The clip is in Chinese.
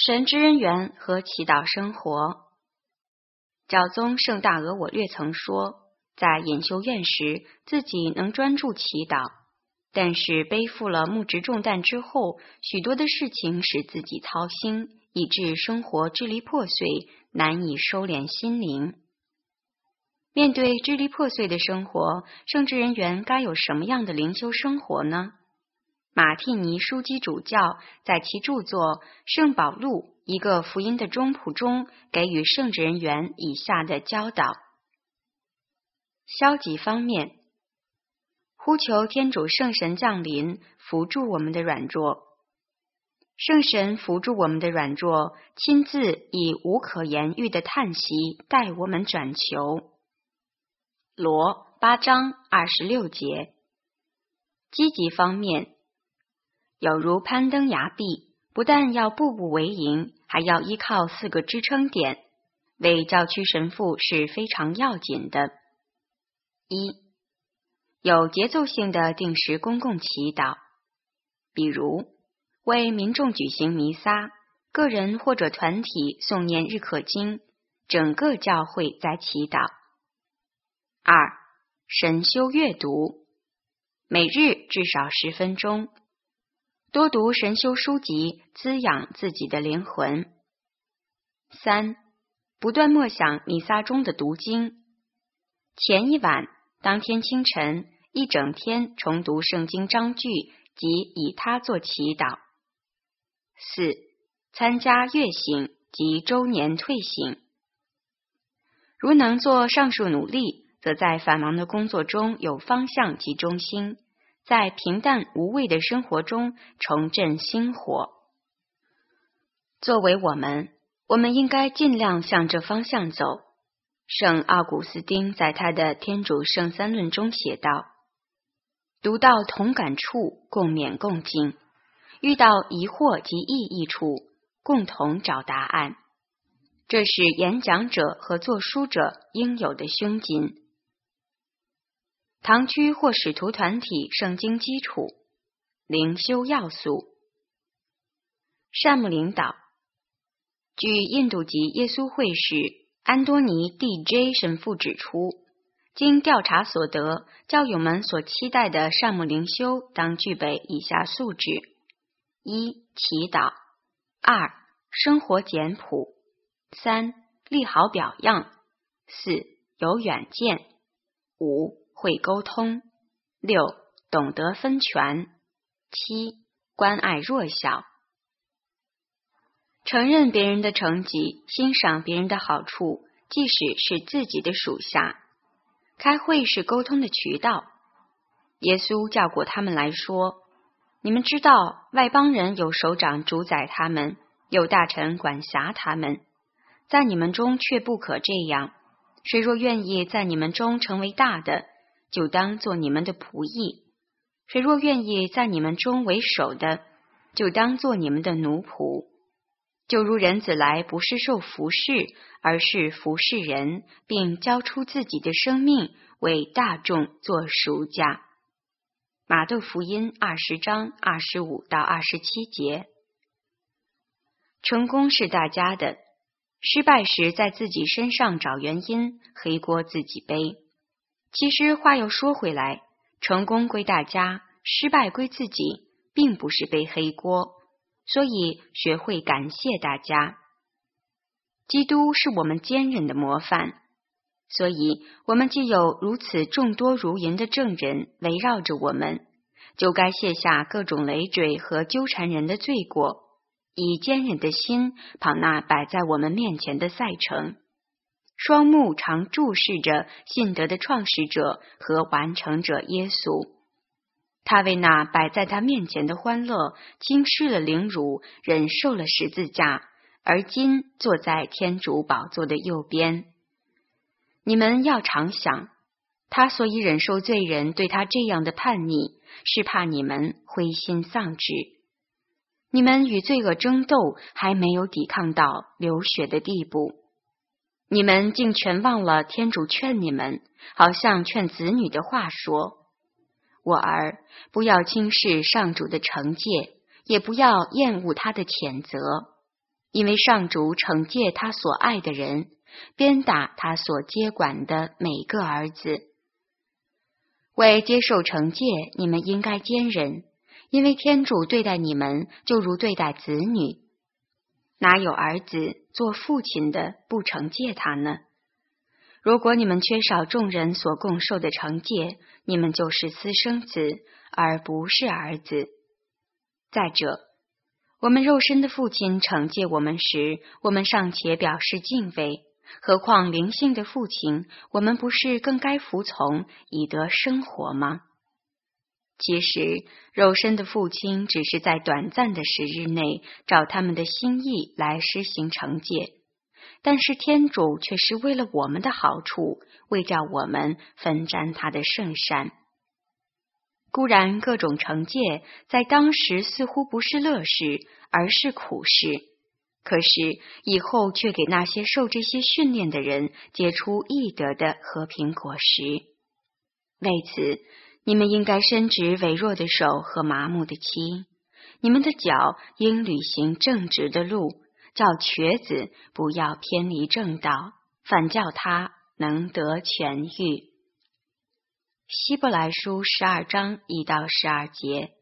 神职人员和祈祷生活。教宗圣大俄我略曾说，在隐修院时自己能专注祈祷，但是背负了牧职重担之后，许多的事情使自己操心，以致生活支离破碎，难以收敛心灵。面对支离破碎的生活，圣职人员该有什么样的灵修生活呢？马蒂尼枢机主教在其著作《圣保禄：一个福音的中谱》中给予圣职人员以下的教导。消极方面，呼求天主圣神降临，扶助我们的软弱。圣神扶助我们的软弱，亲自以无可言喻的叹息带我们转求。罗8章26节。积极方面，有如攀登崖壁，不但要步步为营，还要依靠4个支撑点，为教区神父是非常要紧的。1. 有节奏性的定时公共祈祷，比如为民众举行弥撒，个人或者团体诵念日课经，整个教会在祈祷。2. 神修阅读，每日至少10分钟，多读神修书籍，滋养自己的灵魂。3. 不断默想弥撒中的读经，前一晚、当天清晨一整天重读圣经章句及以它做祈祷。4. 参加月省及周年退省。如能做上述努力，则在繁忙的工作中有方向及中心，在平淡无味的生活中重振心火。作为我们应该尽量向这方向走。圣奥古斯丁在他的《天主圣三论》中写道：读到同感处，共勉共进；遇到疑惑及异议处，共同找答案。这是演讲者和作书者应有的胸襟。堂区或使徒团体圣经基础，灵修要素。善牧领导。据印度籍耶稣会士安多尼 D.J. 神父指出，经调查所得，教友们所期待的善牧灵修当具备以下素质： 1. 祈祷； 2. 生活简朴； 3. 立好表样； 4. 有远见； 5. 会沟通； 6. 懂得分权； 7. 关爱弱小。承认别人的成绩，欣赏别人的好处，即使是自己的属下。开会是沟通的渠道。耶稣叫过他们来说：你们知道外邦人有首长主宰他们，有大臣管辖他们，在你们中却不可这样。谁若愿意在你们中成为大的，就当做你们的仆役；谁若愿意在你们中为首的，就当做你们的奴仆。就如人子来不是受服侍，而是服侍人，并交出自己的生命为大众做赎价。马窦福音20章25到27节。成功是大家的，失败时在自己身上找原因，黑锅自己背。其实话又说回来，成功归大家，失败归自己，并不是背黑锅。所以学会感谢大家。基督是我们坚韧的模范，所以我们既有如此众多如云的证人围绕着我们，就该卸下各种累赘和纠缠人的罪过，以坚韧的心跑那摆在我们面前的赛程。双目常注视着信德的创始者和完成者耶稣。他为那摆在他面前的欢乐，经吃了凌辱，忍受了十字架，而今坐在天主宝座的右边。你们要常想，他所以忍受罪人对他这样的叛逆，是怕你们灰心丧志。你们与罪恶争斗，还没有抵抗到流血的地步。你们竟全忘了天主劝你们，好像劝子女的话说：我儿，不要轻视上主的惩戒，也不要厌恶他的谴责。 因为上主惩戒他所爱的人，鞭打他所接管的每个儿子。为接受惩戒，你们应该坚忍，因为天主对待你们就如对待子女。哪有儿子做父亲的不惩戒他呢？如果你们缺少众人所共受的惩戒，你们就是私生子，而不是儿子。再者，我们肉身的父亲惩戒我们时，我们尚且表示敬畏，何况灵性的父亲，我们不是更该服从，以得生活吗？其实，肉身的父亲只是在短暂的时日内，照他们的心意来施行惩戒，但是天主却是为了我们的好处，为叫我们分沾他的圣善。固然各种惩戒在当时似乎不是乐事，而是苦事，可是以后却给那些受这些训练的人结出义德的和平果实。为此，你们应该伸直痿弱的手和麻木的膝，你们的脚应履行正直的路，叫瘸子不要偏离正道，反叫他能得痊愈。希伯来书12章1到12节。